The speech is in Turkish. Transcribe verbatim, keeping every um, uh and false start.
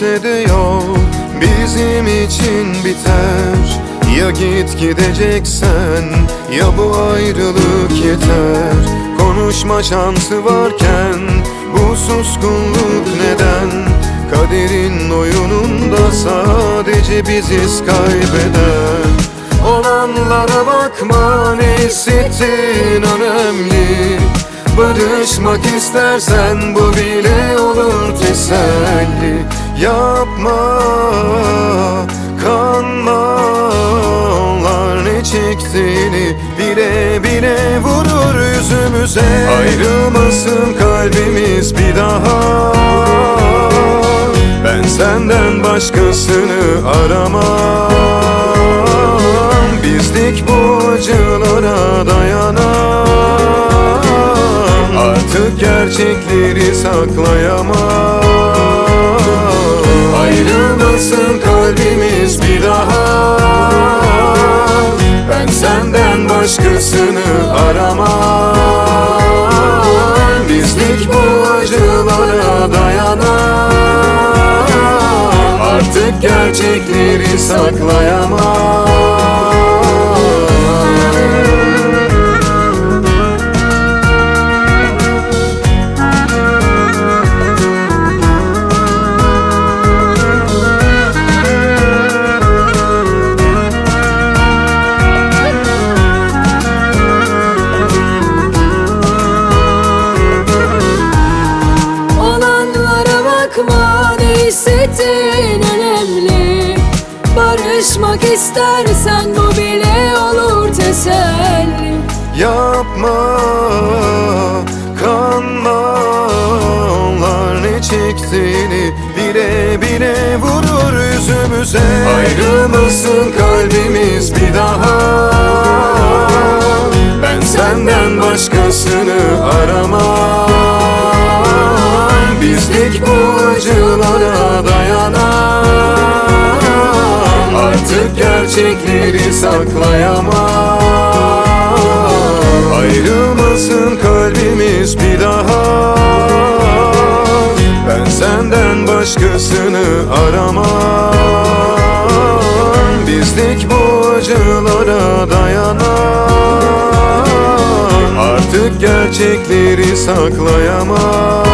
birlikte de yol bizim için biter. Ya git gideceksen ya bu ayrılık yeter. Konuşma şansı varken bu suskunluk neden? Kaderin oyununda sadece biziz kaybeden. Olanlara bakma, ne hissettin önemli. Barışmak istersen bu bile olur teselli. Yapma, kanma, onlar ne çektiğini bile bile vurur yüzümüze. Ayrılmasın kalbimiz bir daha, ben senden başkasını aramam. Bizlik bu acılara dayanamam. Artık gerçekleri saklayamam. Ayrılmasın kalbimiz bir daha, ben senden başkasını aramam. Bizlik bu acılara dayanamam. Artık gerçekleri saklayamam. Ne hissettin önemli. Barışmak istersen bu bile olur teselli. Yapma, kanma, onlar ne çektiğini bile bile vurur yüzümüze. Ayrılmasın kalbimiz bir daha, ben senden başkasını aramam. Bizlik bu acılara dayanamam. Artık gerçekleri saklayamam. Ayrılmasın kalbimiz bir daha, ben senden başkasını aramam. Bizlik bu acılara dayanamam. Artık gerçekleri saklayamam.